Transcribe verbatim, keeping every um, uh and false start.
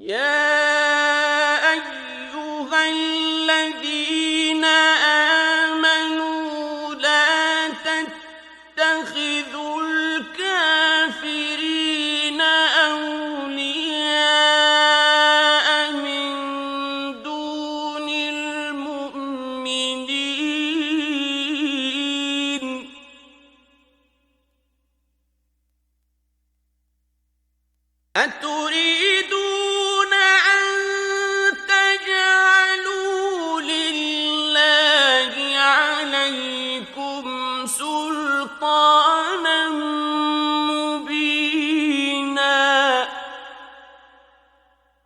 يا أيها الذين آمنوا لا تتخذوا الكافرين أولياء من دون المؤمنين أتريدون أن تجعلوا لله عليكم سلطانا